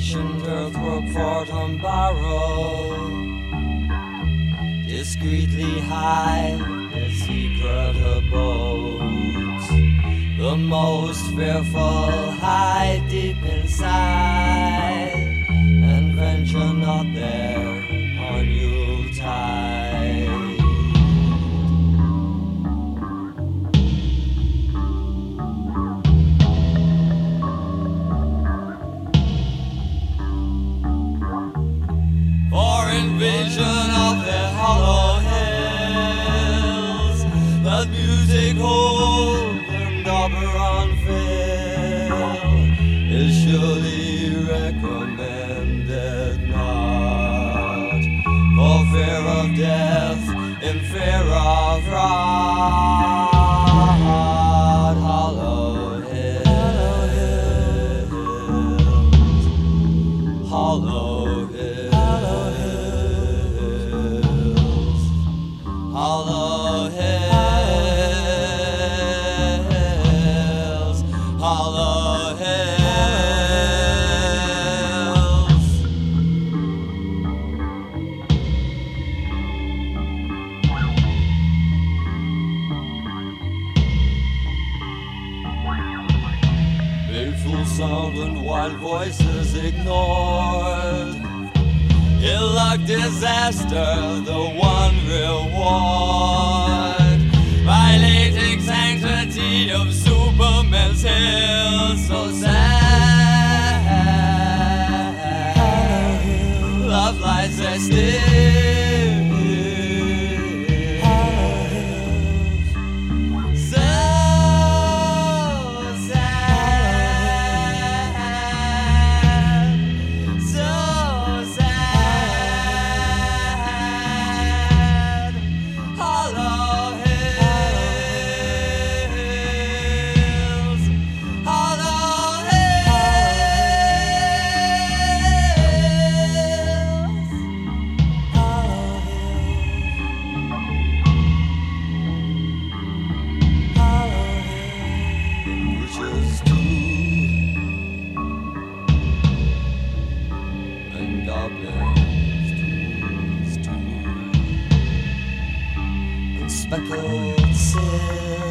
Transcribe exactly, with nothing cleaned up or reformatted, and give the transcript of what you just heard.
ancient earthwork fort and barrow discreetly hide its secret abodes. The most fearful hide deep inside and venture not there on Yuletide. For in vision of the hollow hills, that music hold and Oberon fill is surely recommended not, for fear of death, in fear of rot. Hollow hills, hollow hills, hollow hills, hollow hills. Baleful sound and wild voices ignored, ill-luck, disaster, the one reward. Violating sanctity of Superman's hill, so sad. Love lies there still. So sad. So sad. Hollow hills, hollow hills, hollow hills, hollow hills. Bridges too, and goblins too, too. Speckled silk